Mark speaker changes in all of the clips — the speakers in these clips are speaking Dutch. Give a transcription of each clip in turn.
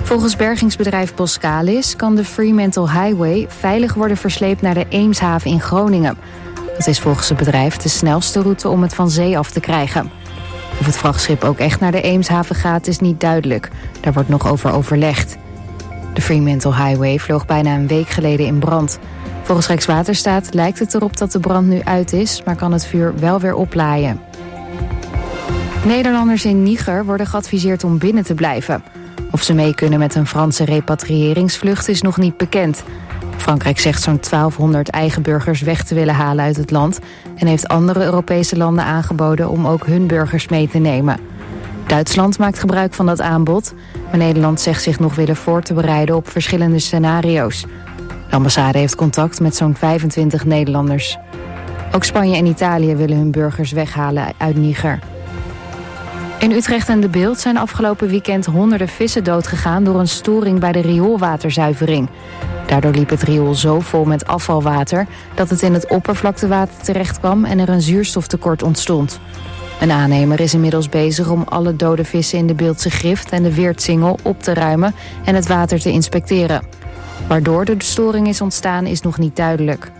Speaker 1: Volgens bergingsbedrijf Boskalis kan de Fremantle Highway veilig worden versleept naar de Eemshaven in Groningen. Dat is volgens het bedrijf de snelste route om het van zee af te krijgen. Of het vrachtschip ook echt naar de Eemshaven gaat is niet duidelijk. Daar wordt nog over overlegd. De Fremantle Highway vloog bijna een week geleden in brand. Volgens Rijkswaterstaat lijkt het erop dat de brand nu uit is, maar kan het vuur wel weer oplaaien. Nederlanders in Niger worden geadviseerd om binnen te blijven. Of ze mee kunnen met een Franse repatriëringsvlucht is nog niet bekend. Frankrijk zegt zo'n 1200 eigen burgers weg te willen halen uit het land en heeft andere Europese landen aangeboden om ook hun burgers mee te nemen. Duitsland maakt gebruik van dat aanbod, maar Nederland zegt zich nog willen voor te bereiden op verschillende scenario's. De ambassade heeft contact met zo'n 25 Nederlanders. Ook Spanje en Italië willen hun burgers weghalen uit Niger. In Utrecht en De Bilt zijn afgelopen weekend honderden vissen doodgegaan door een storing bij de rioolwaterzuivering. Daardoor liep het riool zo vol met afvalwater dat het in het oppervlaktewater terecht kwam en er een zuurstoftekort ontstond. Een aannemer is inmiddels bezig om alle dode vissen in de Biltse Grift en de Weertsingel op te ruimen en het water te inspecteren. Waardoor de storing is ontstaan is nog niet duidelijk.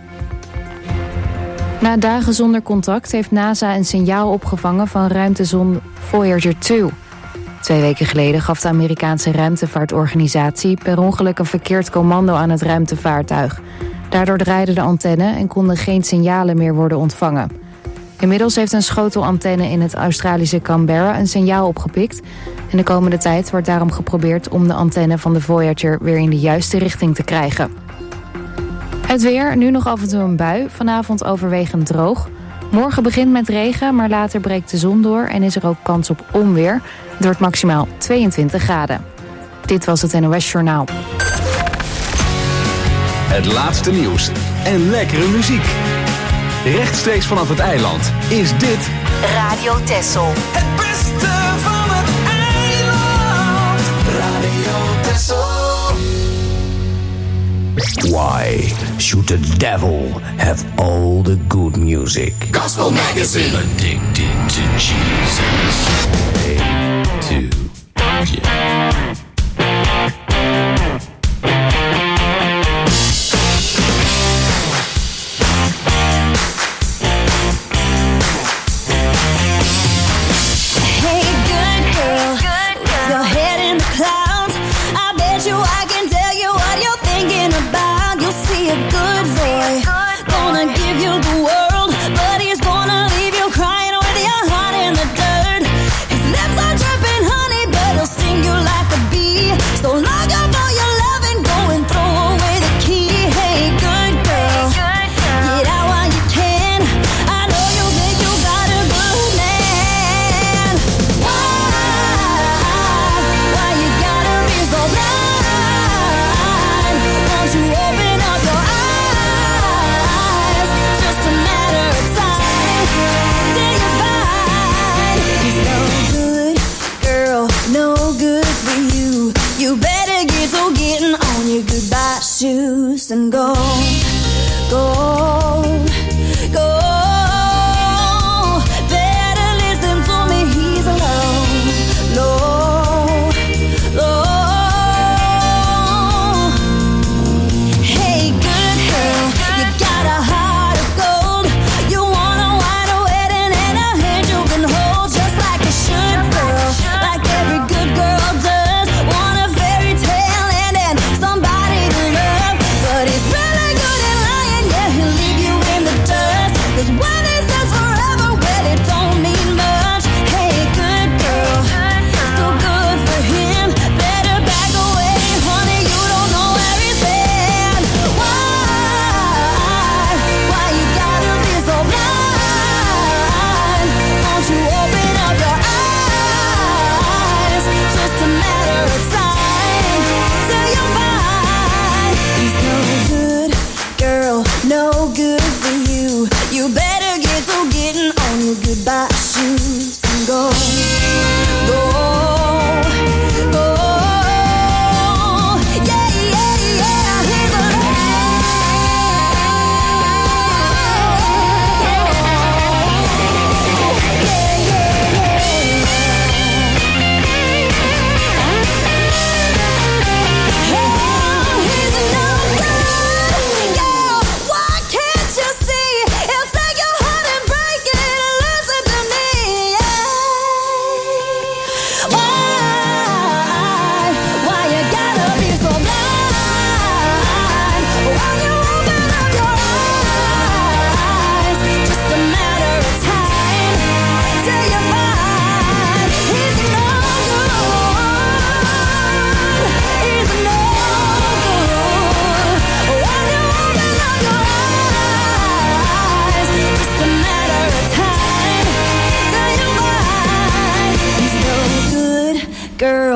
Speaker 1: Na dagen zonder contact heeft NASA een signaal opgevangen van ruimtezonde Voyager 2. 2 weken geleden gaf de Amerikaanse ruimtevaartorganisatie per ongeluk een verkeerd commando aan het ruimtevaartuig. Daardoor draaide de antenne en konden geen signalen meer worden ontvangen. Inmiddels heeft een schotelantenne in het Australische Canberra een signaal opgepikt. En de komende tijd wordt daarom geprobeerd om de antenne van de Voyager weer in de juiste richting te krijgen. Het weer, nu nog af en toe een bui, vanavond overwegend droog. Morgen begint met regen, maar later breekt de zon door en is er ook kans op onweer. Het wordt maximaal 22 graden. Dit was het NOS Journaal.
Speaker 2: Het laatste nieuws en lekkere muziek. Rechtstreeks vanaf het eiland is dit
Speaker 3: Radio Texel.
Speaker 4: Het beste van het eiland. Radio Texel.
Speaker 5: Why should the devil have all the good music?
Speaker 4: Gospel Magazine.
Speaker 5: Addicted to Jesus. 3, 2, yeah.
Speaker 6: Shoes and go, go, go. Better listen to me, he's alone, low, low. Hey, good girl, you got a heart of gold. You want a wide wedding and a hand you can hold, just like a should girl, like every good girl does. Want a fairy tale and then somebody to love. But he's really good at lying, yeah, he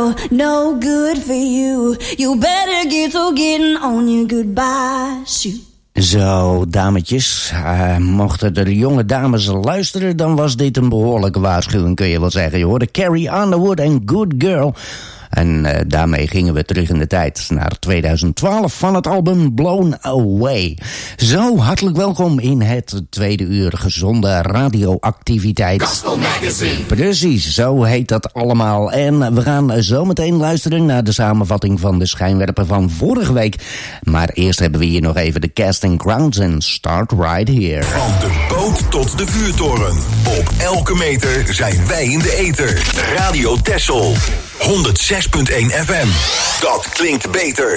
Speaker 6: girl, no good for you. You better get to getting on your goodbye shoe.
Speaker 5: Zo, dametjes. Mochten de jonge dames luisteren, dan was dit een behoorlijke waarschuwing, kun je wel zeggen. Je hoorde Carrie Underwood en Good Girl. En daarmee gingen we terug in de tijd naar 2012 van het album Blown Away. Zo, hartelijk welkom in het tweede uur gezonde radioactiviteit.
Speaker 4: Gospel Magazine.
Speaker 5: Precies, zo heet dat allemaal. En we gaan zo meteen luisteren naar de samenvatting van de schijnwerper van vorige week. Maar eerst hebben we hier nog even de Casting Crowns en Start Right Here.
Speaker 7: Van de boot tot de vuurtoren. Op elke meter zijn wij in de ether. Radio Texel. 106.1 FM. Dat klinkt beter.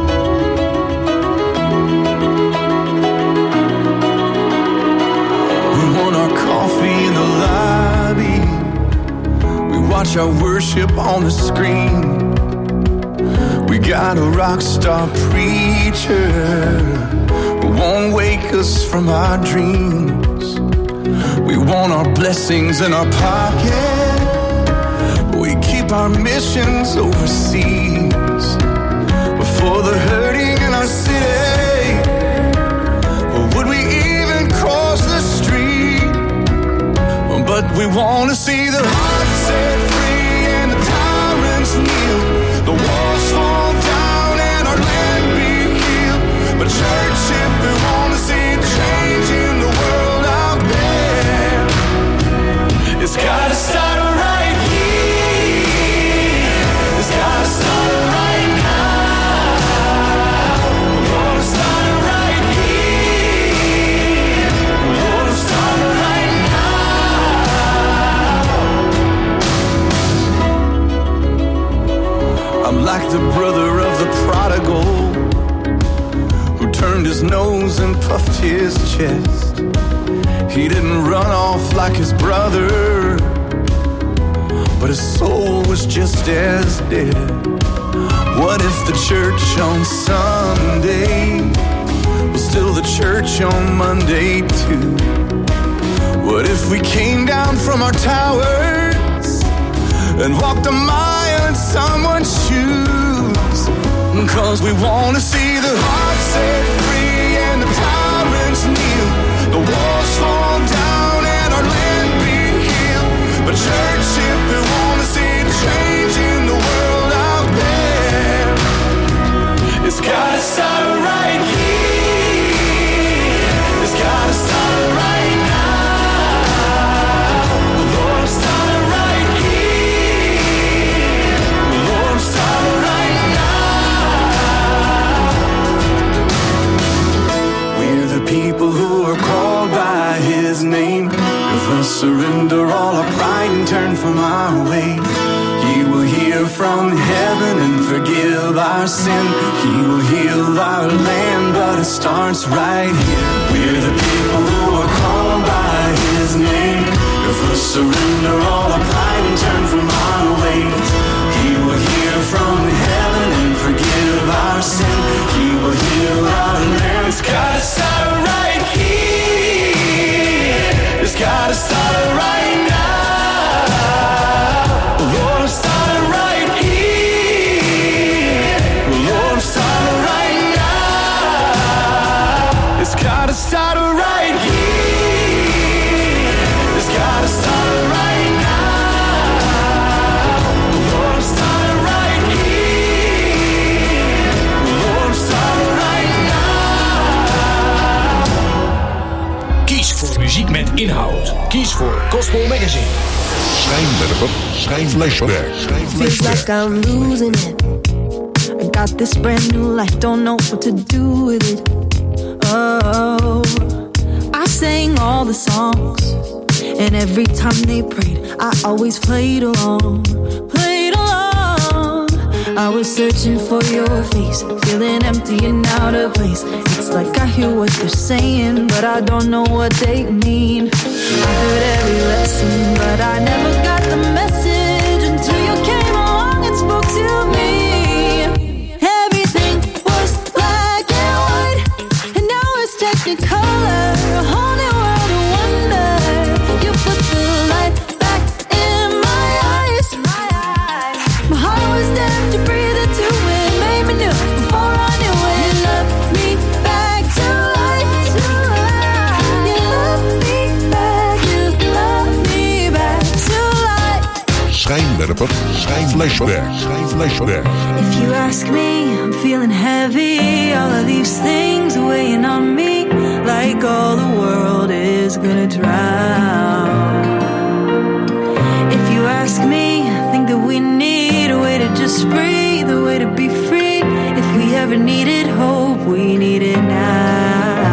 Speaker 8: We want our coffee in the lobby. We watch our worship on the screen. We got a rock star preacher who won't wake us from our dreams. We want our blessings in our pocket. We keep our missions overseas. For the hurting in our city, or would we even cross the street? But we want to see the heart set free and the tyrants kneel. The walls fall down and our land be healed. But church, if we want to see change in the world out there, it's gotta start right here. It's gotta start right now. We're gonna start right here. We're gonna start right now. I'm like the brother of the prodigal who turned his nose and puffed his chest. He didn't run off like his brother, but his soul was just as dead. What if the church on Sunday was still the church on Monday too? What if we came down from our towers and walked a mile in someone's shoes? 'Cause we want to see the heart set free and the tyrants kneel. The walls fall down and our land be healed. But church, if we want to see change in the world out there, it's gotta start right here. It's gotta start right now. Lord, I'm starting right here. Lord, I'm starting right now. We're the people who are called by His name. If we surrender all our pride and turn from our way, He will hear from heaven and forgive our sin. He will heal our land, but it starts right here. We're the people who are called by His name. If we surrender all our pride and turn from our way, He will hear from heaven and forgive our sin. He will heal our land. It's gotta start right here. It's gotta start right now. Lord, I'm starting right here. Lord, I'm starting right now. It's gotta start right here. It's gotta start right now. Lord, I'm starting right here. Lord, I'm starting right now.
Speaker 9: Kies voor muziek met inhoud. Kies voor Gospel Magazine.
Speaker 7: Schijnwerper, schijnflashback.
Speaker 6: Feels like I'm losing it. I got this brand new life, don't know what to do with it. Oh, I sang all the songs, and every time they prayed, I always played along, played along. I was searching for your face, feeling empty and out of place. It's like I hear what they're saying, but I don't know what they mean. I heard every lesson, but I never got the message until you came along and spoke to me. Everything was black and white, and now it's technicolor, a whole new world of wonder. You put the light back in my eyes. My heart was
Speaker 10: Schijnwerper, flashback.
Speaker 6: If you ask me, I'm feeling heavy. All of these things weighing on me, like all the world is gonna drown. If you ask me, I think that we need a way to just breathe, a way to be free. If we ever needed hope, we need it now.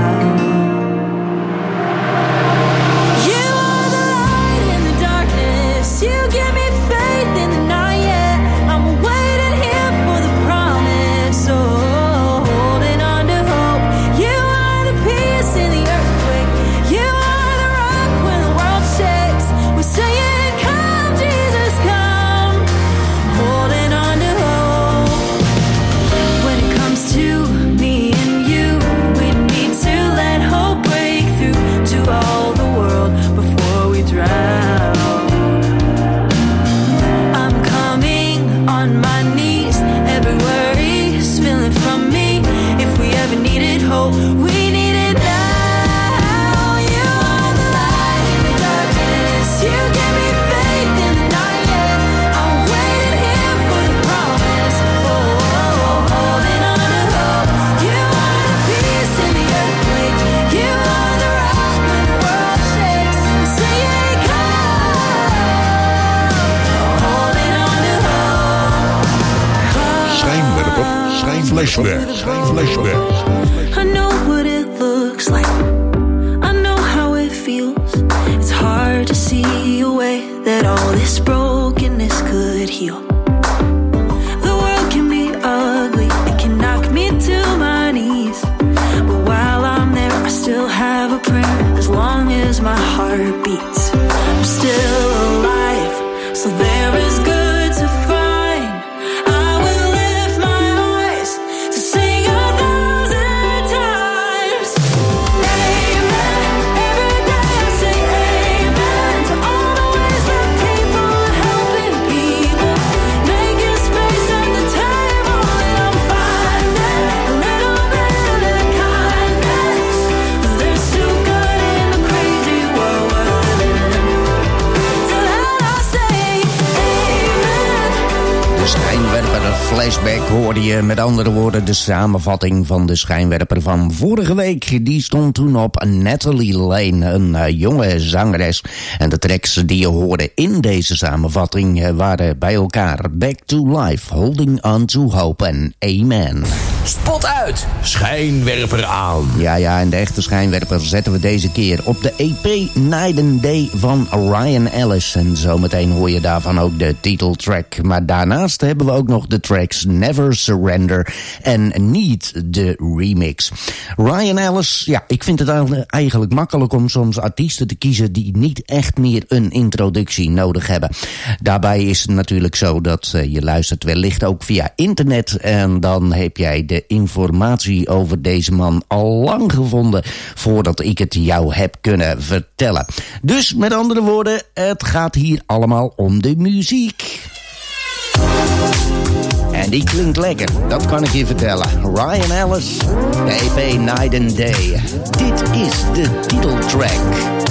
Speaker 10: Flashback.
Speaker 6: I know what it looks like. I know how it feels. It's hard to see a way that all this brokenness could heal. The world can be ugly. It can knock me to my knees. But while I'm there, I still have a prayer. As long as my heart beats, I'm still alive. So there is good to find.
Speaker 5: Flashback hoorde je, met andere woorden de samenvatting van de schijnwerper van vorige week. Die stond toen op Natalie Lane, een jonge zangeres. En de tracks die je hoorde in deze samenvatting waren bij elkaar Back to Life, Holding On To Hope en Amen.
Speaker 9: Spot uit, schijnwerper aan.
Speaker 5: Ja, en de echte schijnwerper zetten we deze keer op de EP Night and Day van Ryan Ellis. En zometeen hoor je daarvan ook de titeltrack. Maar daarnaast hebben we ook nog de tracks Never Surrender en Need, de remix. Ryan Ellis, ja, ik vind het eigenlijk makkelijk om soms artiesten te kiezen die niet echt meer een introductie nodig hebben. Daarbij is het natuurlijk zo dat je luistert wellicht ook via internet en dan heb jij de informatie over deze man al lang gevonden voordat ik het jou heb kunnen vertellen. Dus met andere woorden, het gaat hier allemaal om de muziek. En die klinkt lekker, dat kan ik je vertellen. Ryan Ellis, de EP Night and Day. Dit is de titeltrack.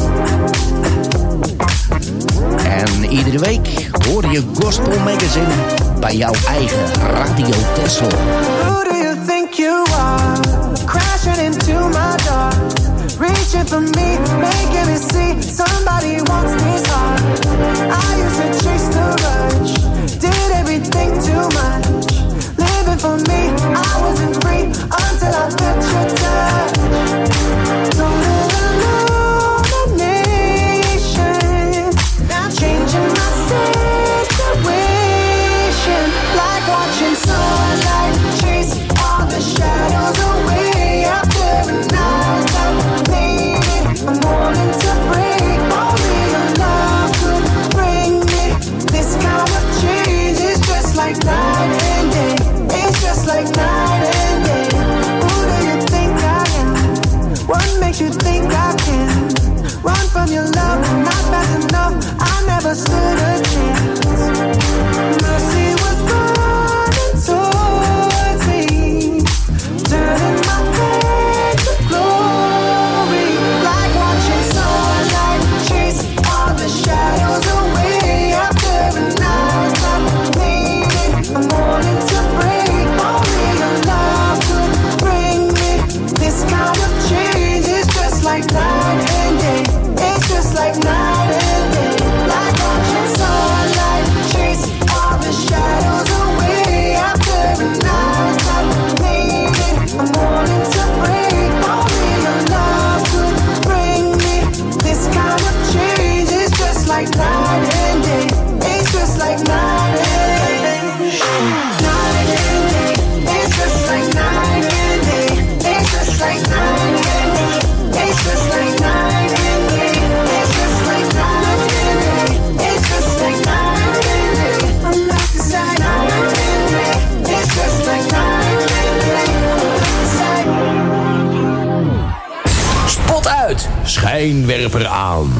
Speaker 5: En iedere week hoor je Gospel Magazine bij jouw eigen Radio Tessel.
Speaker 11: Who do you think you are? Crashing into my door, reaching for me, making me see somebody wants this heart. I used to chase the rush, did everything too much, living for me, I wasn't free until I felt your touch. Total illumination, changing my situation, like watching sunlight chase all the shadows away. After an hour of pain, I'm wanting to break. Only your love could bring me. This kind of change is just like night.
Speaker 9: schijnwerper aan.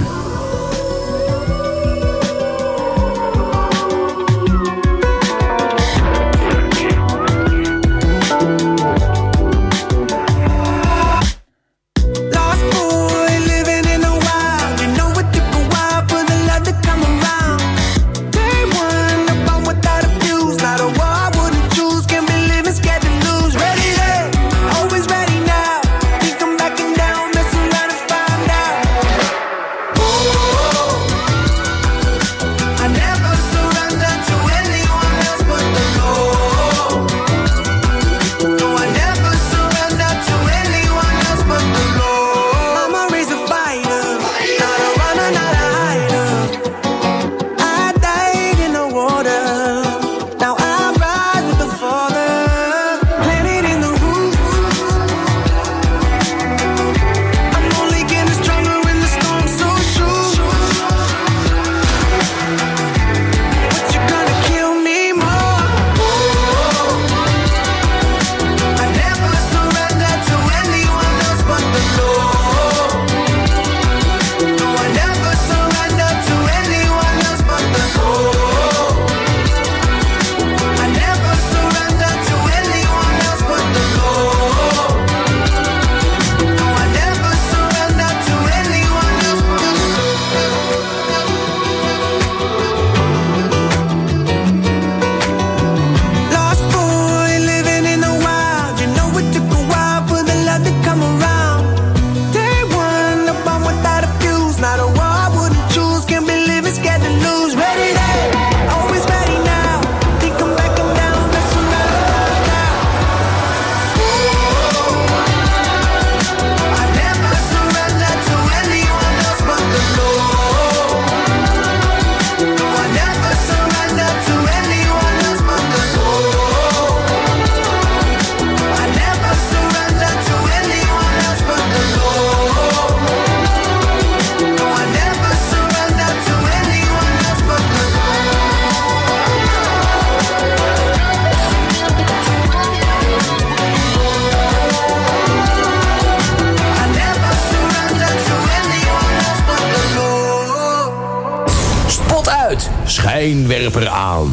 Speaker 9: Schijnwerper aan.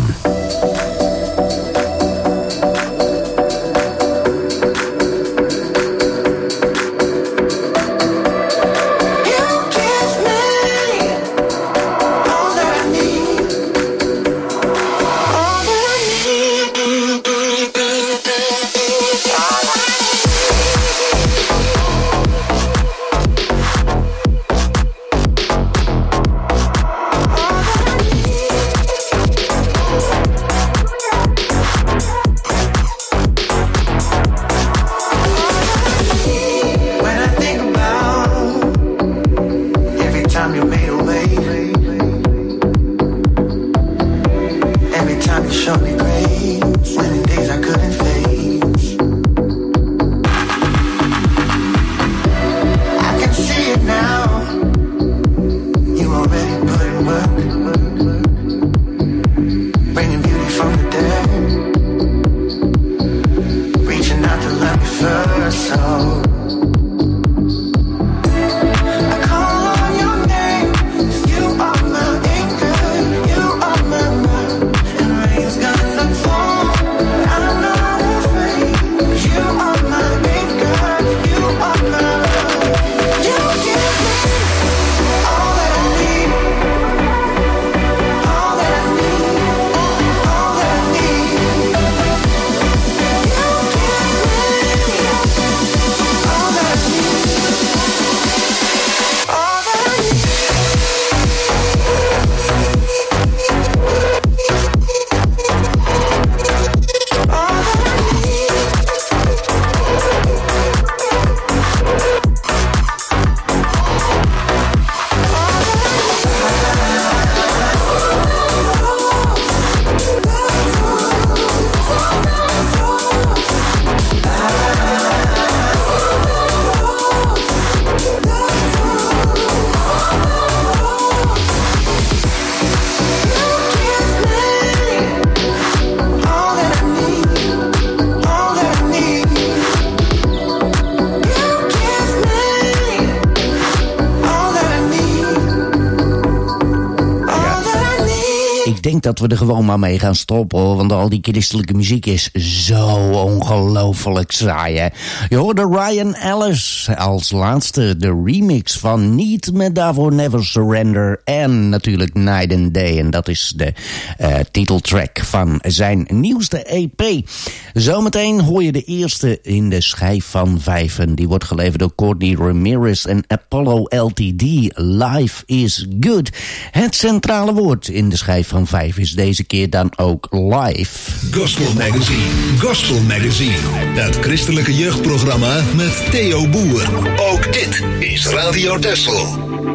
Speaker 5: denk dat we er gewoon maar mee gaan stoppen, hoor. Want al die christelijke muziek is zo ongelooflijk saai, hè. Je hoorde Ryan Ellis als laatste, de remix van Need met daarvoor Never Surrender en natuurlijk Night and Day. En dat is de titeltrack van zijn nieuwste EP. Zometeen hoor je de eerste in de schijf van 5. En die wordt geleverd door Courtney Ramirez en Apollo LTD. Life is good. Het centrale woord in de schijf van 5 is deze keer dan ook live.
Speaker 7: Gospel Magazine. Gospel Magazine. Het christelijke jeugdprogramma met Theo Boer. Ook dit is Radio Texel.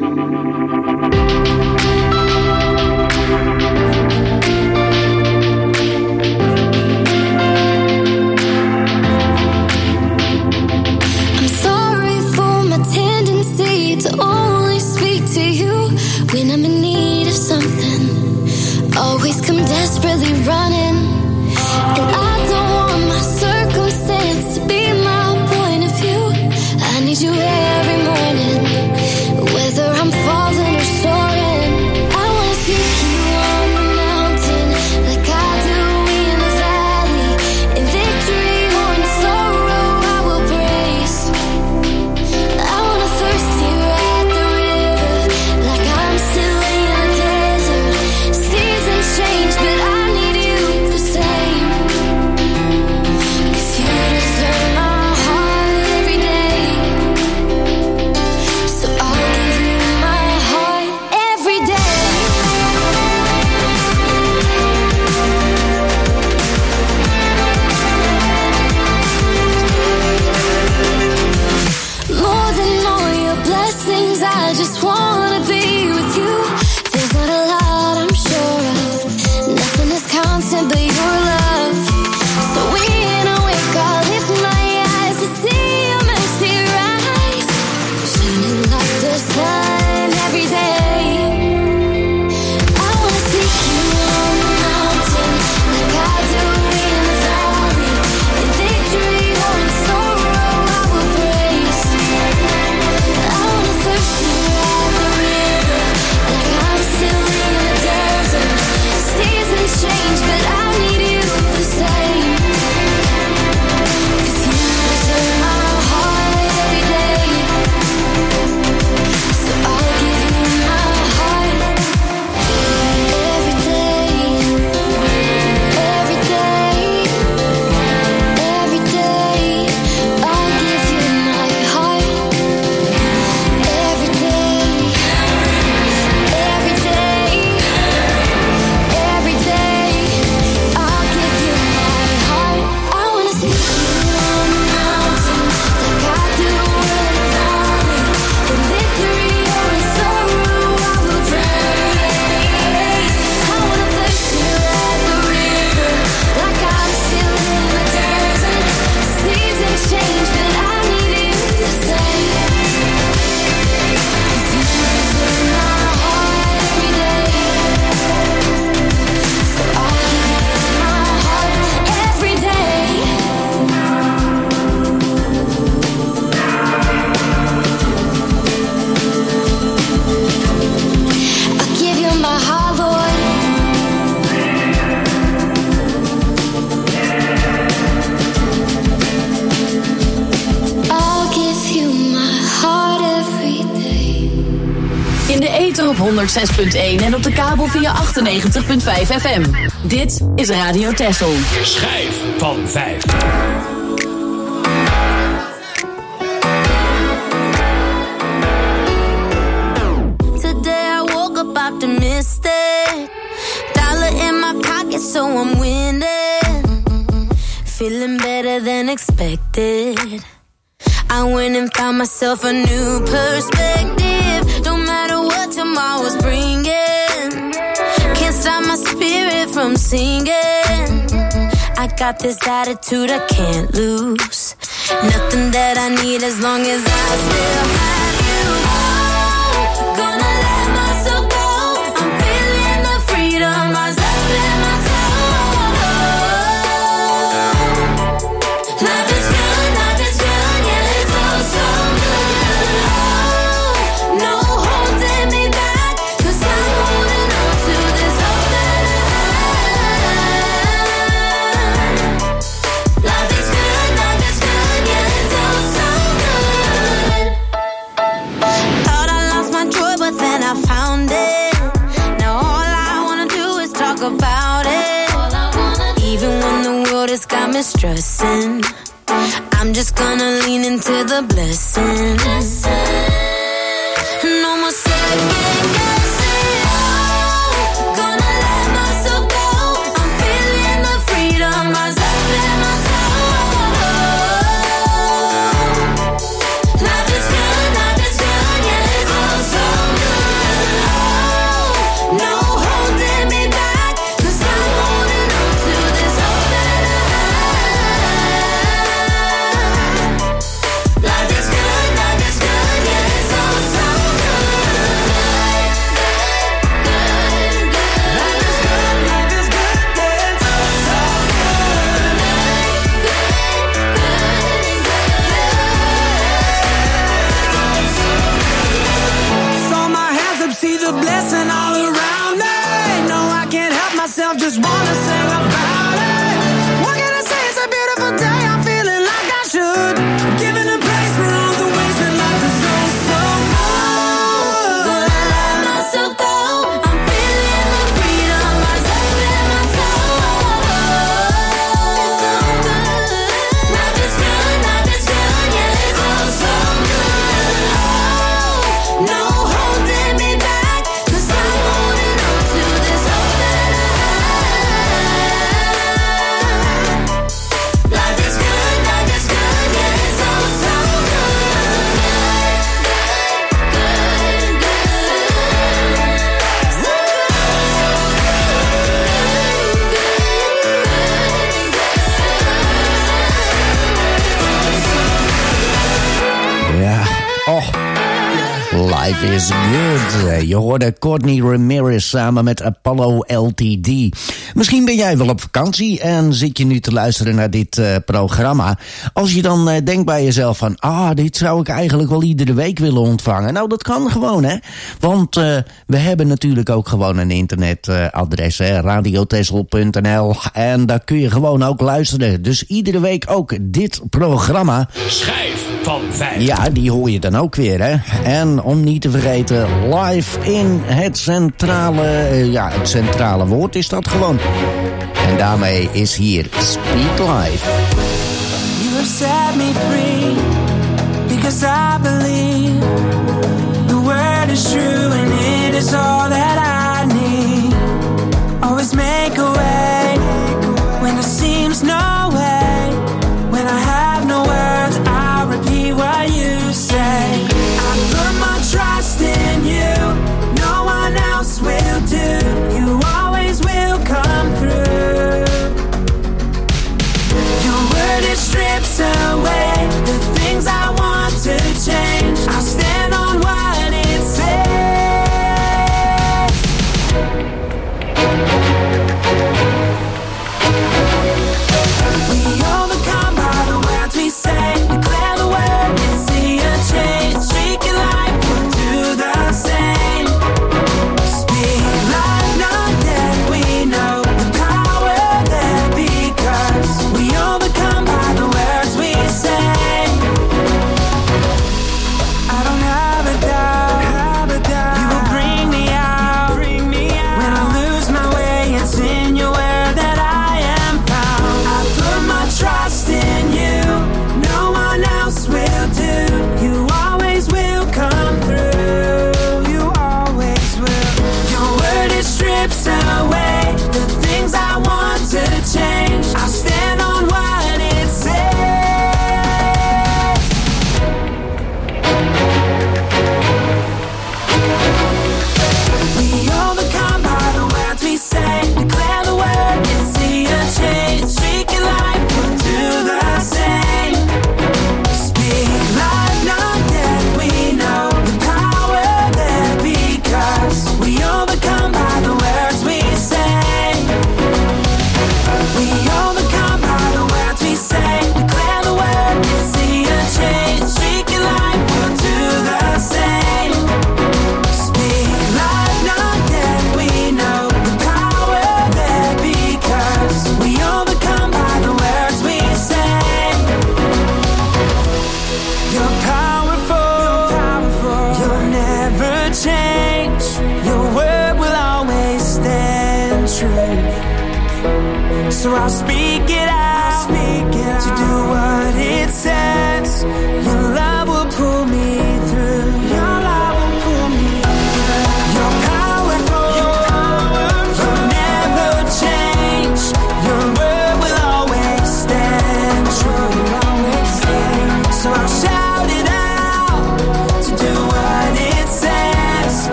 Speaker 6: To only speak to you when I'm in need of something. Always come desperately running, and I don't want my circumstance to be my point of view. I need you every morning, whether I'm falling or soaring. I wanna seek you on the mountain, like I do in the valley. In victory or in sorrow, I will praise. I wanna thirst here at the river, like I'm still in a desert. Seasons change, but I need you the same. 'Cause you deserve my heart every day. So I'll give you my heart every day. More than all your blessings, I just wanna be with you. There's not a lot I'm sure of, nothing is constant but your love. So when I wake, I lift my eyes to see your mercy rise, shining like the sun every day. I wanna seek you on the mountain, like I do in the valley. In victory or in sorrow, I will praise. I wanna thirst here at the river, like I'm still in the desert. Seasons change, but I need you the same. 'Cause you deserve my heart every day. So I'll give you my heart every day. Every day. Every day. I'll give you my heart every day. Every day. Every day. I'll give you my heart. I wanna see you on the mountain, like I do in the valley. In victory or in sorrow, I will praise. I wanna thirst here at the river, like I'm still in the desert. Seasons change, but I need you the same. 'Cause you deserve my heart every day. So I'll give you my heart every day. I'll give you my heart, Lord. I'll give you my heart every day.
Speaker 3: In de ether op 106.1 en op de kabel via 98.5 FM. Dit is Radio Texel.
Speaker 9: Schijf van 5.
Speaker 6: Today I woke up optimistic. Dollar in my pocket, so I'm winning. Feeling better than expected. I went and found myself a new perspective. No matter what tomorrow's bringing, can't stop my spirit from singing. I got this attitude I can't lose. Nothing that I need as long as I still have you. Oh, gonna let myself go. I'm feeling the freedom rise up in my soul. Life is good, yeah, it's all so good. Oh, no holding me back, 'cause I'm holding on to this hope that I is stressing. I'm just gonna lean into the blessing. No more second guessing. Oh, gonna let myself go. I'm feeling the freedom rise up in my soul. Life is good, yeah, it's all so good. Oh, no holding me back, 'cause I'm holding on to this hope that I have. Life is good, yeah, it's all so
Speaker 11: see the blessing all around me. No, I can't help myself, just wanna sing about it. What can I say? It's a beautiful day. I'm feeling like I should. Giving a place for all the ways that life is so good.
Speaker 6: Gonna let myself go. I'm feeling the freedom rise up in my soul. It's so good. Life is good, yeah, it's all so good. Oh, no holding me back, 'cause I'm holding on to this hope that I have. Life is good, yeah, it's all so
Speaker 5: Ja, life is good. Je hoorde Courtney Ramirez samen met Apollo LTD. Misschien ben jij wel op vakantie en zit je nu te luisteren naar dit programma. Als je dan denkt bij jezelf van, dit zou ik eigenlijk wel iedere week willen ontvangen. Nou, dat kan gewoon, hè. Want we hebben natuurlijk ook gewoon een internetadres, radiotessel.nl. En daar kun je gewoon ook luisteren. Dus iedere week ook dit programma.
Speaker 9: Schijf van 5.
Speaker 5: Ja, die hoor je dan ook weer, hè. En om niet te vergeten, live in het centrale woord is dat gewoon. En daarmee is hier Speak Live.
Speaker 11: You have set me free, because I believe the word is true and it is all that I need. Always make a way when there seems no way. When I have no words, I'll repeat what you say. I put my trust in you, no one else will do. You always will come through. Your word it strips away the things I want to change. I'll stand on what it says. We overcome by the words we say. Declare the word and see a change. Speak your life, we'll do the same. Speak life, not death. We know the power there, because we overcome by the words we say. I don't have a doubt. You will bring me out. When I lose my way, it's in your word that I am found. I put my trust in you, no one else will do. You always will come through. You always will. Your word it strips away the things I want to change. I'll stand on what it says. We overcome by the words we say. Declare the word and see a change. Speak your life, we'll do the same. Speak life, not death. We know the power there, because we overcome by the words we say. We overcome by the words we say. Declare the word and see a change. Speak your life, we'll do the same. Speak life, not death. We know the power there, because we overcome by the words we say. You're powerful. You'll never change. Your word will always stand true. So I'll speak it out.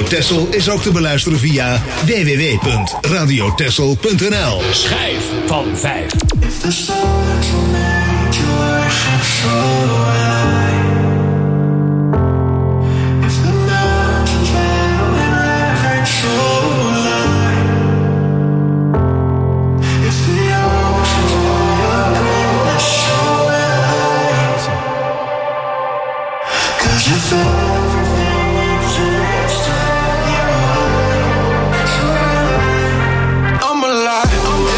Speaker 7: Texel is ook te beluisteren via www.radiotexel.nl.
Speaker 9: Schijf van 5.
Speaker 4: If the soul that you made you worship so high. If the mountains bow in reverence so light. If the oceans all your greatness so wide. 'Cause if everything exists in your heart, so I'm alive.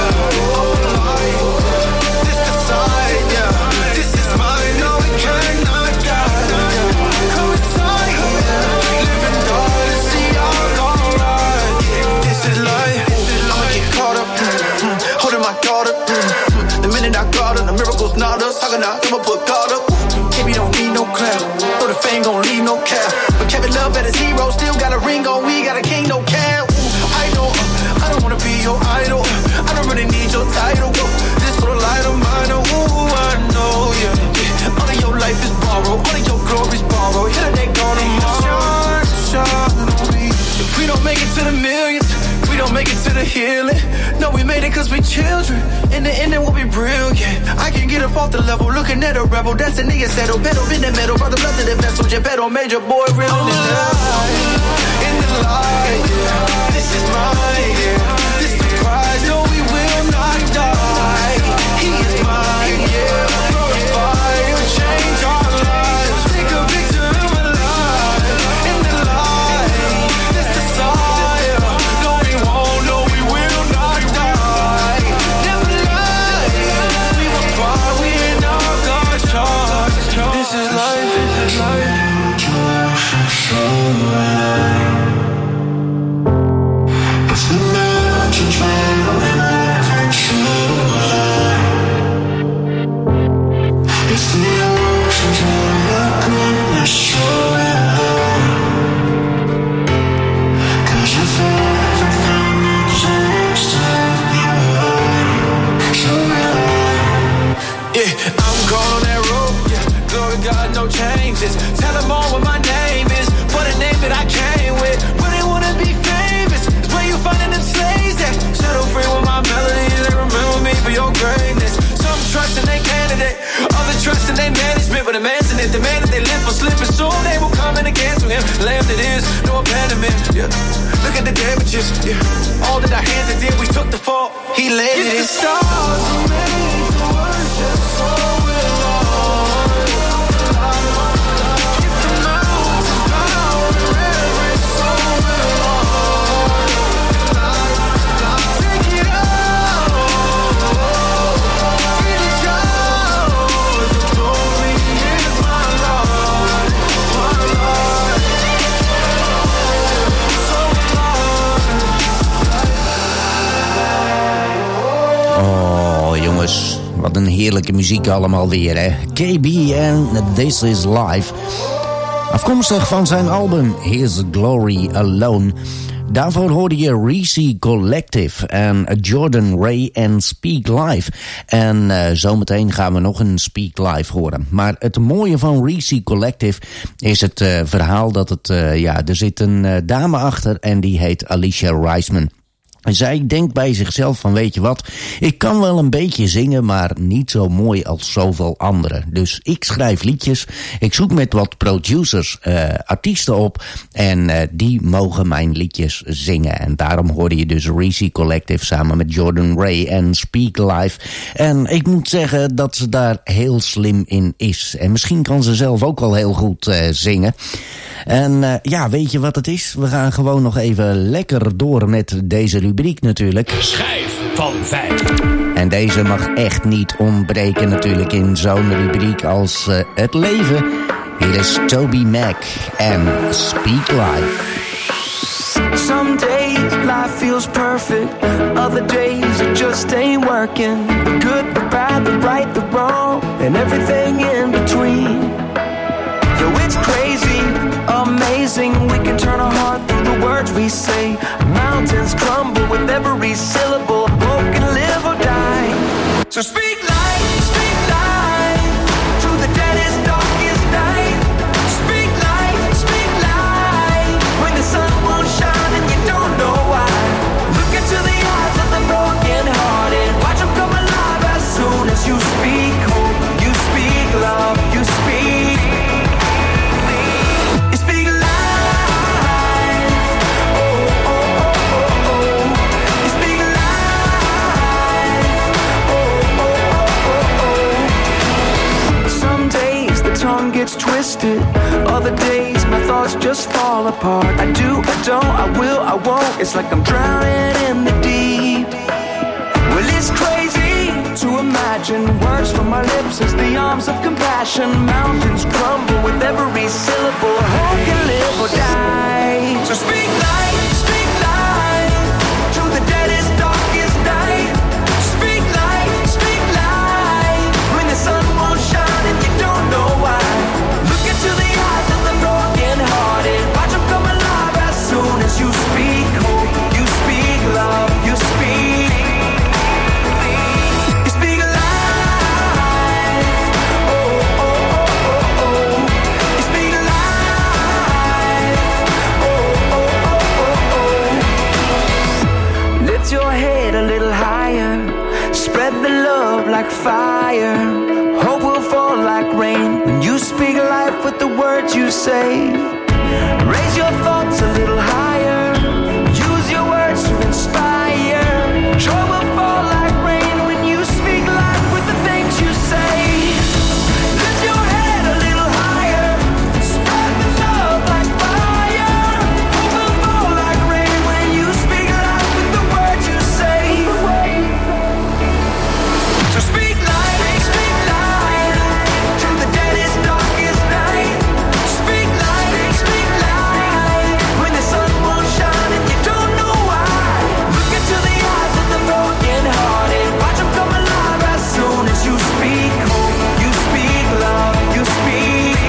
Speaker 4: The minute I got her, the miracles not us. Talking out, I'ma put God up. Baby don't need no clout. Throw the fame, gon' leave no cap. But Kevin Love at his hero, still got a ring on. We got a king, no cap. I don't wanna be your idol. I don't really need your title. This little light of mine, ooh, I know, yeah. All of your life is borrowed, all of your glory's borrowed. Yeah, they gonna shine on me. If we don't make it to the millions, we don't make it to the healing. No, we made it cause we children. In the end, it will be brilliant. I can get up off the level, looking at a rebel. That's a nigga settle. Pedal in the middle, brought the blood to the vessel. Geppetto, major boy, real in the light. In the light, yeah. This is mine, yeah. This the prize. No, we will not die. He is mine, yeah. Glorified, he'll change our lives. Take a picture of my life. In the light, this the sire. No, we won't, no, we will not die. Never lie. We will thrive, we in our God's charge. This is life, this is life. If the mountains roll and reverence so high. If the oceans roll your greatness so high. 'Cause if everything exists in your heart, so high. Yeah, I'm caught on that road, yeah. Glory God, no changes. Tell them all what my name is, for the name that I came with. When they wanna be famous, it's where you finding them slaves at. Settle free with my melodies, they remember me for your greatness. Some trust in their candidate, other trust in their management, but imagine it, the man that they live for slipping, soon they will come and cancel him. Lamb that is, no abandonment, yeah. Look at the damages, yeah. All that our hands did, we took the fall, he landed it. If the stars are made to worship, so will I.
Speaker 5: Jongens, wat een heerlijke muziek allemaal weer, hè. KB en This Is Life. Afkomstig van zijn album His Glory Alone. Daarvoor hoorde je Reese Collective en Jordan Ray en Speak Live. En zometeen gaan we nog een Speak Live horen. Maar het mooie van Reese Collective is het verhaal dat het... er zit een dame achter en die heet Alicia Reisman. Zij denkt bij zichzelf van, weet je wat, ik kan wel een beetje zingen, maar niet zo mooi als zoveel anderen. Dus ik schrijf liedjes, ik zoek met wat producers, artiesten op en die mogen mijn liedjes zingen. En daarom hoorde je dus Reese Collective samen met Jordan Ray en Speak Live. En ik moet zeggen dat ze daar heel slim in is. En misschien kan ze zelf ook wel heel goed zingen. En weet je wat het is? We gaan gewoon nog even lekker door met deze rubriek natuurlijk.
Speaker 9: Schijf van 5.
Speaker 5: En deze mag echt niet ontbreken natuurlijk in zo'n rubriek als het leven. Hier is Toby Mac en Speak Live.
Speaker 11: Some days life feels perfect, other days it just ain't working. The good, the bad, the right, the wrong, and everything in between. Yo, it's crazy, amazing, we can turn our heart through the words we say. Mountains crumble with every syllable, both can live or die. So speak life to the deadest, darkest night. Speak life when the sun won't gets twisted. Other days my thoughts just fall apart. I do, I don't, I will, I won't. It's like I'm drowning in the deep. Well, it's crazy to imagine words from my lips as the arms of compassion. Mountains crumble with every syllable. Hope can live or die. So speak life to the deadest, darkest night. Speak life when the sun won't shine and you don't know why. Look into the eyes of the broken hearted. Watch them come alive as soon as you speak hope. You speak love, you speak. You speak life. Oh, oh, oh, oh, oh. You speak life. Oh, oh, oh, oh, oh. Lift your head a little higher. Spread the love like fire. Hope will fall like rain when you speak life with the words you say. Raise your thoughts a little higher. Use your words to inspire. Joy will fall like rain when you speak life with the things you say. Lift your head a little higher. Spread the love like fire. Hope will fall like rain when you speak life with the words you say. So speak life to the deadest, darkest night. Speak life when the sun won't shine and you don't know why. Look into the eyes of the broken hearted. Watch them come alive as soon as you speak hope. You speak love, you speak.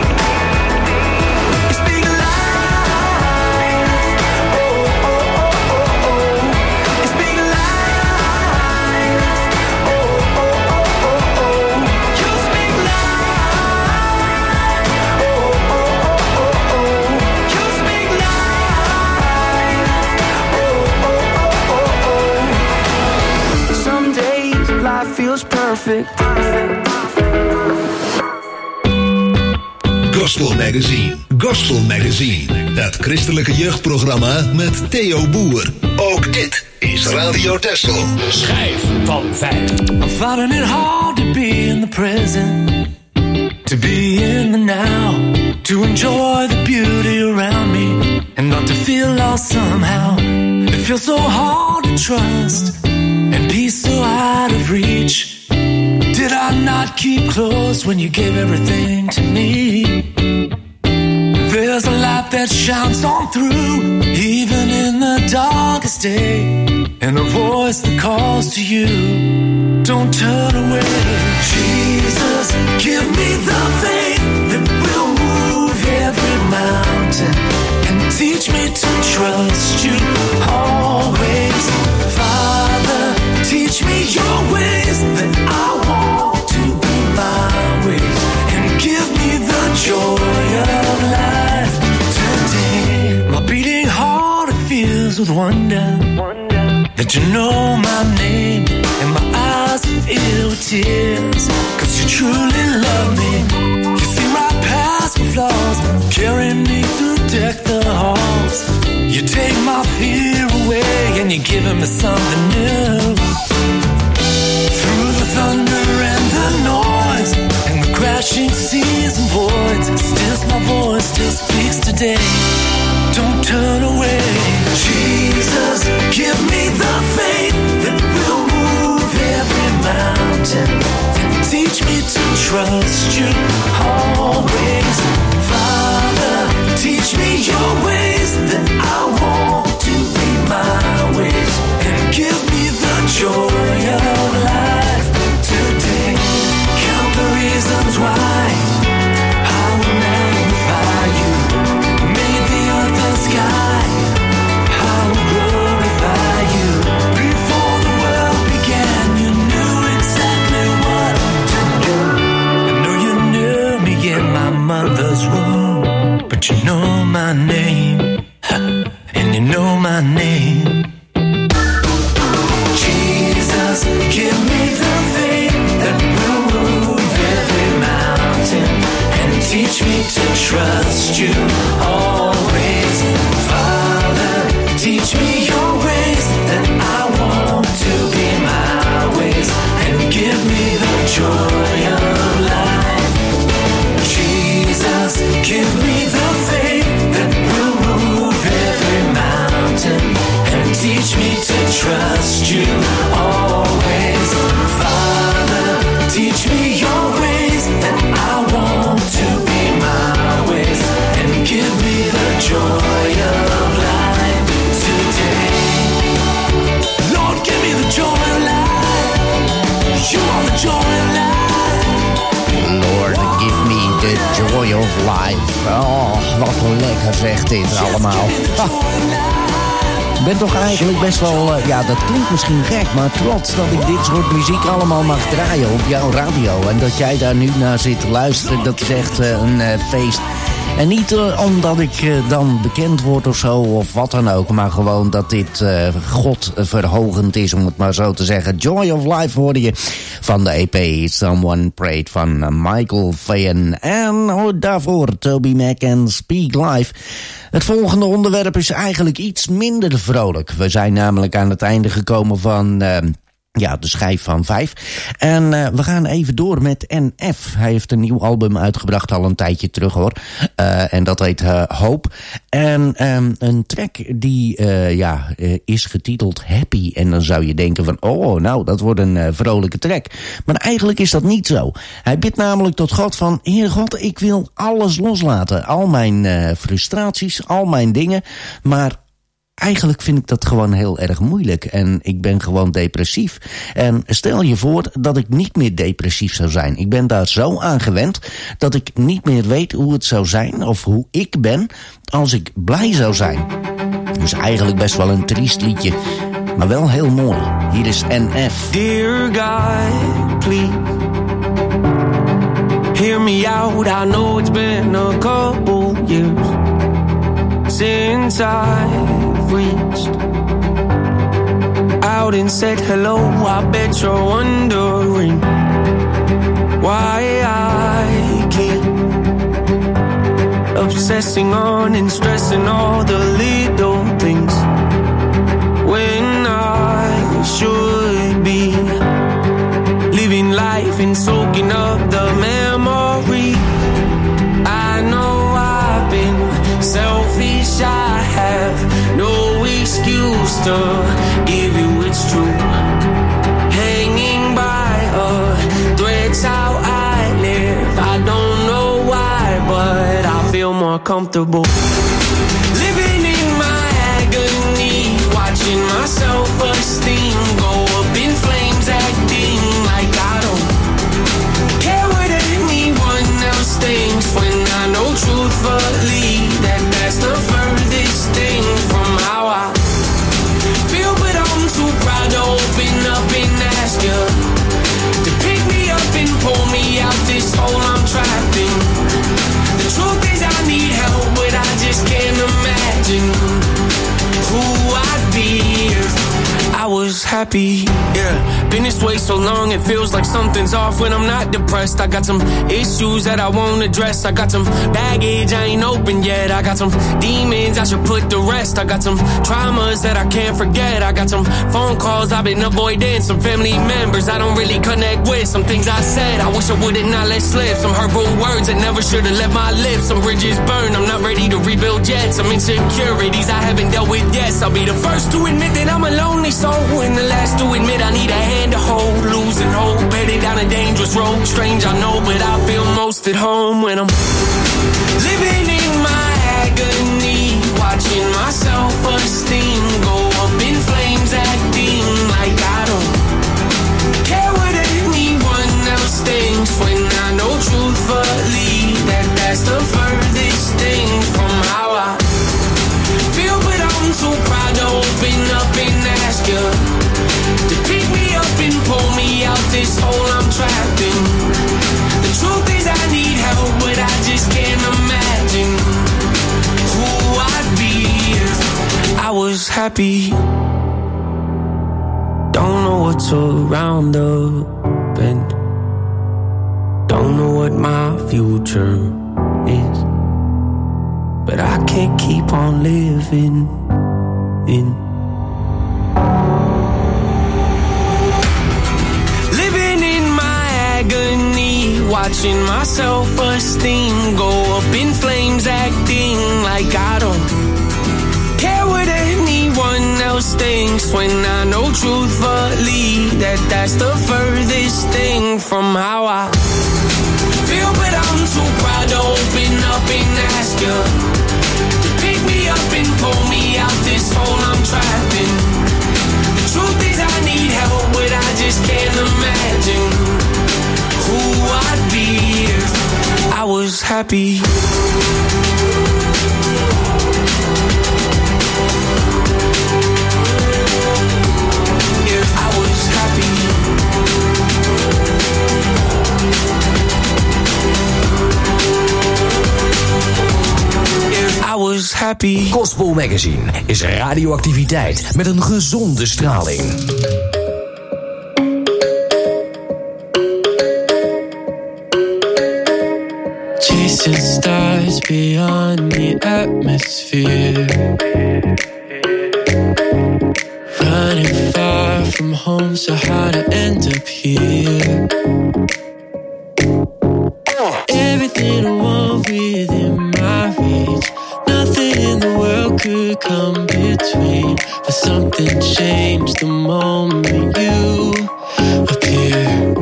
Speaker 11: You speak life. Oh, oh, oh, oh, oh. You speak life. Oh, oh, oh, oh, oh. You speak life. Oh, oh, oh, oh, oh. You speak life. Oh, oh, oh, oh, oh. Some days life feels perfect.
Speaker 7: Gospel Magazine. Het christelijke jeugdprogramma met Theo Boer. Ook dit is Radio Texel.
Speaker 9: Schijf van 5.
Speaker 12: I'm finding it hard to be in the present, to be in the now, to enjoy the beauty around me, and not to feel lost somehow. It feels so hard to trust, and peace so out of reach. Did I not keep close when you gave everything to me? There's a light that shines on through, even in the darkest day, and a voice that calls to you. Don't turn away. Jesus, give me the faith that will move every mountain, and teach me to trust you always. Father, teach me your ways, that I want to be my ways, and give me the joy of life today. My beating heart, it fills with wonder that you know my name, and my eyes fill with tears, 'cause you truly love me. You see right past my flaws, carry me through deck the halls. You take my fear away, and you're giving me something new. Through the thunder and the noise, and the crashing seas and voids, still my voice still speaks today. Don't turn away. Jesus, give me the faith that will move every mountain, and teach me to trust you always. Father, teach me your ways, that I want to be my ways, and give me the joy of life today. Count the reasons why I will magnify you. Made the earth and sky, I will glorify you. Before the world began, you knew exactly what to do. I know you knew me in my mother's womb, but you know my name, and you know my name. Jesus, give me the faith that will move every mountain, and teach me to trust you always. Father, teach me your ways, that I want to be my ways, and give me the joy of life. Jesus, trust you always. Father, teach me your ways, and I want to be my ways, and give me the joy of life today. Lord, give me the joy of life. You are the joy of life.
Speaker 5: Lord, give me the joy of life. Oh, wat lekker zegt dit allemaal. Ik ben toch eigenlijk best wel, ja, dat klinkt misschien gek, maar trots dat ik dit soort muziek allemaal mag draaien op jouw radio. En dat jij daar nu naar zit te luisteren, dat is echt een feest. En niet omdat ik dan bekend word of zo, of wat dan ook, maar gewoon dat dit godverhogend is, om het maar zo te zeggen. Joy of Life hoorde je van de EP Someone Prayed van Michael Van. En daarvoor Toby Mac en Speak Live. Het volgende onderwerp is eigenlijk iets minder vrolijk. We zijn namelijk aan het einde gekomen van de schijf van 5. En we gaan even door met NF. Hij heeft een nieuw album uitgebracht al een tijdje terug hoor. En dat heet Hope. En een track die is getiteld Happy. En dan zou je denken van, oh nou, dat wordt een vrolijke track. Maar eigenlijk is dat niet zo. Hij bidt namelijk tot God van, Heer God, ik wil alles loslaten. Al mijn frustraties, al mijn dingen. Maar eigenlijk vind ik dat gewoon heel erg moeilijk. En ik ben gewoon depressief. En stel je voor dat ik niet meer depressief zou zijn. Ik ben daar zo aan gewend dat ik niet meer weet hoe het zou zijn, of hoe ik ben, als ik blij zou zijn. Dus eigenlijk best wel een triest liedje, maar wel heel mooi. Hier is NF.
Speaker 13: Dear God, please hear me out. I know it's been a couple years since I've reached out and said hello. I bet you're wondering why I keep obsessing on and stressing all the little things when I should be living life and soaking up the memory. I know I've been selfish, I have no excuse to give you it's true. Hanging by a thread's how I live. I don't know why, but I feel more comfortable living in my agony, watching my self-esteem go up in flames, acting like I don't care what anyone else thinks, when I know truthfully that that's the furthest thing from how I feel. But I'm too proud to open up and ask you to pick me up and pull me out this hole I'm trapped in. The truth is I need help, but I just can't imagine who I'd be if I was happy. Yeah, been this way so long it feels like something's off when I'm not depressed. I got some issues that I won't address. I got some baggage I ain't open yet. I got some demons I should put to rest. I got some traumas that I can't forget. I got some phone calls I've been avoiding. Some family members I don't really connect with. Some things I said I wish I would've not let slip. Some hurtful words that never should've left my lips. Some bridges burned, I'm not ready to rebuild yet. Some insecurities I haven't dealt with yet. I'll be the first to admit that I'm a lonely soul, and the last to admit I need a hand to hold. Losing hope, headed down a dangerous road. Strange I know, but I feel most at home when I'm living in my agony, watching my self-esteem go up in flames, acting like I don't care what anyone else thinks, when I know truthfully that that's the furthest thing from how I feel. But I'm too proud to open up and ask you to pick me up and pull me out this hole I'm trapped in. The truth is I need help, but I just can't imagine who I'd be if I was happy. Don't know what's around the bend. Don't know what my future is, but I can't keep on living in. Living in my agony, watching my self-esteem go up in flames, acting like I don't care what anyone else thinks, when I know truthfully said that's the furthest thing from how I feel, but I'm too proud to open up and ask you to pick me up and pull me out this hole I'm trapped in. The truth is I need help, but I just can't imagine who I'd be if I was happy. If I was happy. If I was happy.
Speaker 9: Gospel Magazine is radioactiviteit met een gezonde straling.
Speaker 13: Chasing stars beyond the atmosphere, running far from home, so how to end up here. Everything I want within my reach, nothing in the world could come between. But something changed the moment you appeared.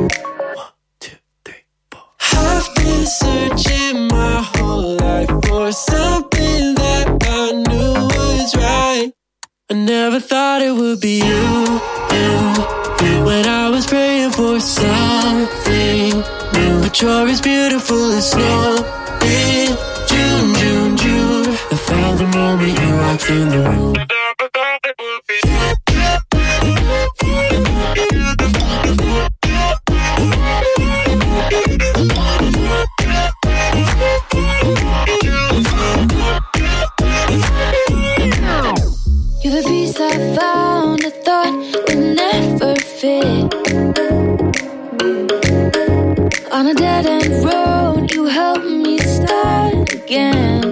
Speaker 13: I've been searching my whole life for something that I knew was right. I never thought it would be you. When I was praying for something new, but you're as beautiful as snow in June, June, June. I found the moment you walked in the room.
Speaker 6: You're the piece I found, I thought would never fit. On a dead-end road, you helped me start again.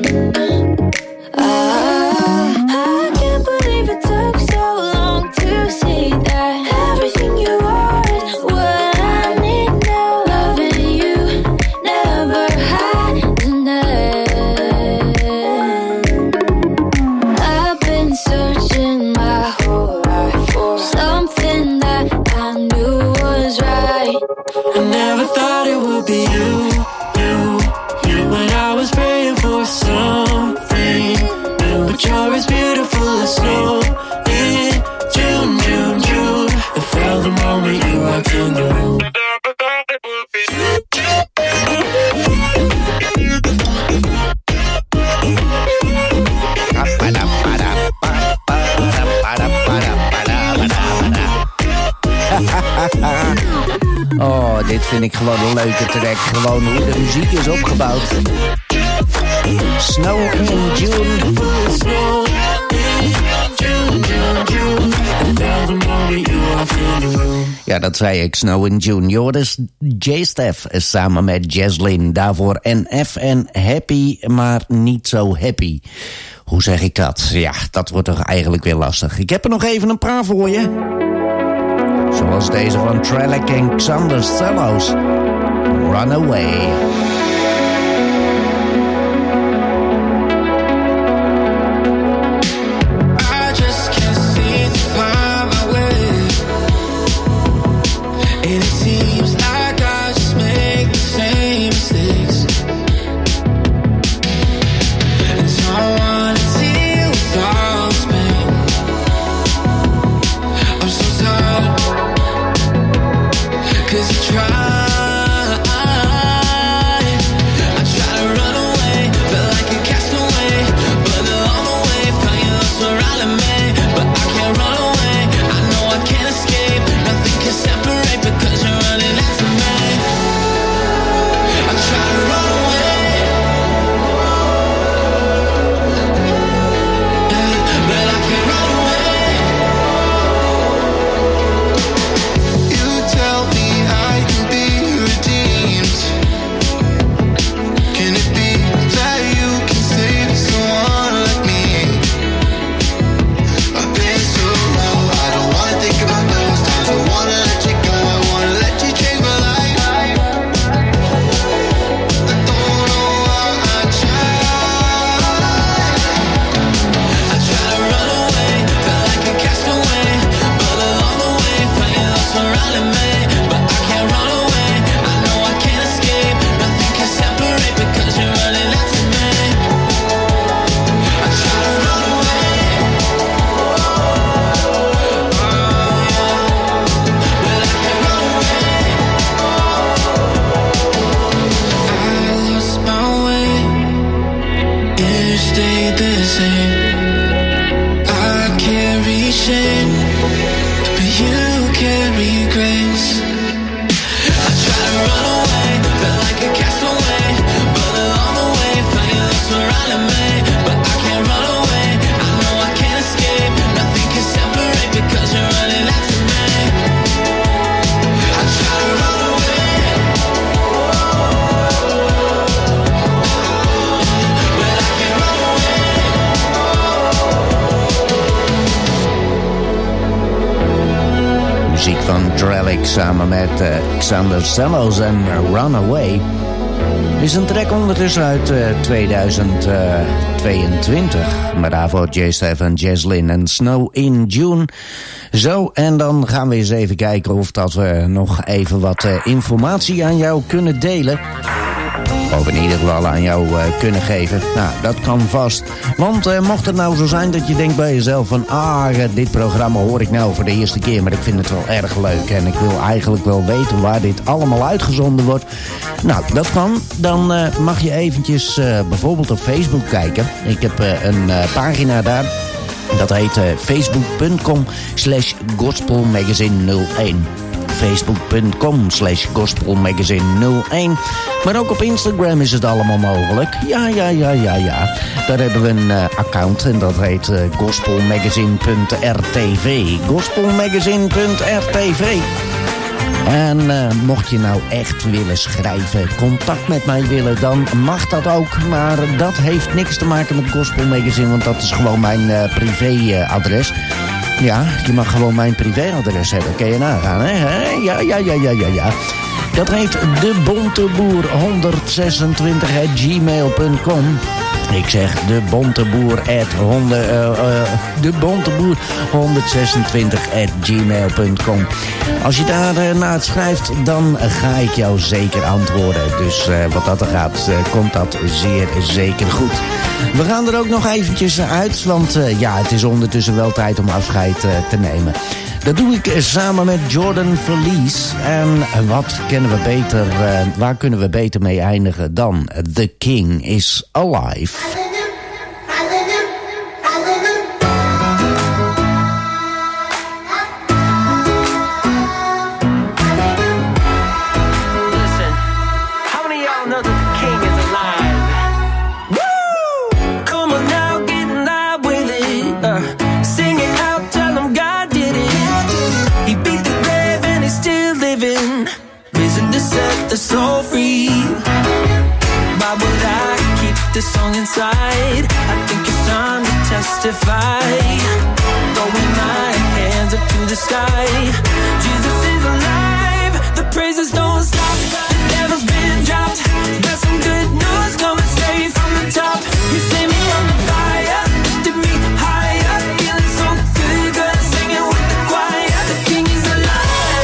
Speaker 6: I can't believe it took so long to see that everything you are is what I need now. Loving you never had an end. I've been searching my whole life for something that I knew was right.
Speaker 13: I never thought it would be you. When I was praying for something new, but you're as beautiful as snow in June, June, June. I felt the moment you walked in the room.
Speaker 5: Oh, dit vind ik gewoon een leuke track. Gewoon hoe de muziek is opgebouwd. Snow in June. Ja, dat zei ik. Snow in June. Joris J-Stef samen met Jaslyn. Daarvoor NF en Happy, maar niet zo happy. Hoe zeg ik dat? Ja, dat wordt toch eigenlijk weer lastig. Ik heb er nog even een paar voor je. Zoals deze van Trellick en Xander Sellows. Runaway.
Speaker 13: Cause I tried surrounding me, but I can't run away. I know I can't escape. Nothing can separate because you're running after me. I try to run away. Stay the same. I carry shame, but you carry grace. I try to run away, felt like a castaway, but along the way, find your love surrounding me, but I can't run away. I know I can't escape. Nothing can separate because you're running after me. I try to run away.
Speaker 5: Muziek van Drellick samen met Xander Sellos en Runaway is een track ondertussen uit 2022. Maar daarvoor J-Stef en Jaslyn en Snow in June. Zo, en dan gaan we eens even kijken of dat we nog even wat informatie aan jou kunnen delen. Of in ieder geval aan jou kunnen geven. Nou, dat kan vast. Want mocht het nou zo zijn dat je denkt bij jezelf van... dit programma hoor ik nou voor de eerste keer... maar ik vind het wel erg leuk... en ik wil eigenlijk wel weten waar dit allemaal uitgezonden wordt. Nou, dat kan. Dan mag je eventjes bijvoorbeeld op Facebook kijken. Ik heb een pagina daar. Dat heet facebook.com/gospelmagazine01. facebook.com/gospelmagazine01. Maar ook op Instagram is het allemaal mogelijk. Ja. Daar hebben we een account en dat heet gospelmagazine.rtv. Gospelmagazine.rtv. En mocht je nou echt willen schrijven, contact met mij willen, dan mag dat ook. Maar dat heeft niks te maken met Gospel Magazine, want dat is gewoon mijn privéadres. Ja, je mag gewoon mijn privéadres hebben. Kun je nagaan, hè? Ja. Dat heet debonteboer126@gmail.com. Ik zeg debonteboer126@gmail.com. Als je daar naar het schrijft, dan ga ik jou zeker antwoorden. Dus wat dat er gaat, komt dat zeer zeker goed. We gaan er ook nog eventjes uit, want het is ondertussen wel tijd om afscheid te nemen. Dat doe ik samen met Jordan Felice. En waar kunnen we beter mee eindigen dan The King is Alive.
Speaker 13: So free. Why would I keep this song inside? I think it's time to testify. Throwing my hands up to the sky. Jesus is alive. The praises don't stop. The devil's been dropped. There's some good news coming straight from the top. You see me on the fire, lifted me higher, feeling so good, gonna sing it with the choir. The King is alive.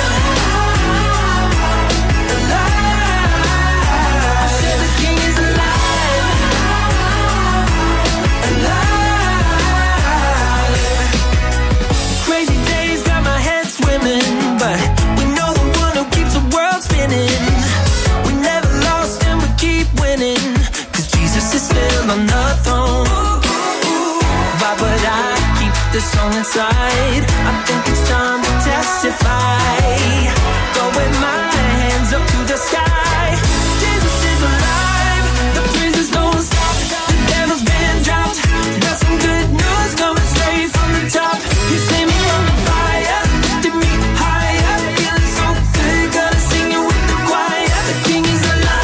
Speaker 13: On the throne. Why would I keep this song inside? I think it's time to testify. Throwing my hands up to the sky. Jesus is alive. The praises don't stop. The devil's been dropped. Got some good news coming straight from the top. You see me on the fire, lifted me higher, feeling so good, gonna sing it with the choir. The King is alive.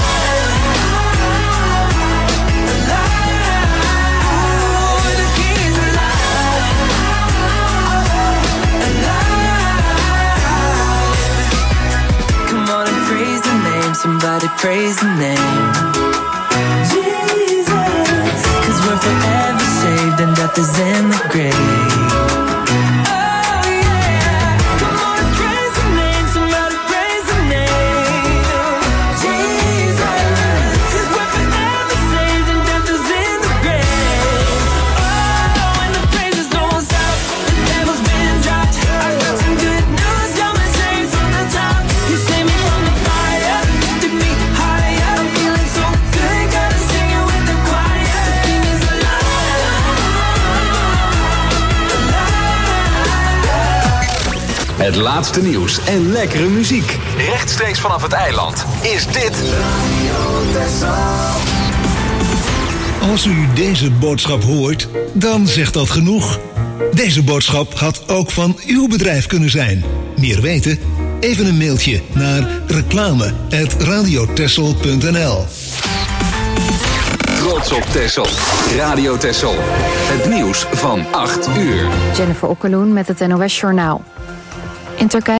Speaker 13: Somebody praise the name Jesus, 'cause we're forever saved and death is in the grave. Oh yeah, come on and praise the name. Somebody
Speaker 2: Het laatste nieuws en lekkere muziek. Rechtstreeks vanaf het eiland is dit...
Speaker 14: Als u deze boodschap hoort, dan zegt dat genoeg. Deze boodschap had ook van uw bedrijf kunnen zijn. Meer weten? Even een mailtje naar reclame@radiotessel.nl.
Speaker 2: Trots op Texel. Radio Texel. Het nieuws van 8 uur.
Speaker 1: Jennifer Okkeloen met het NOS Journaal. In Turkije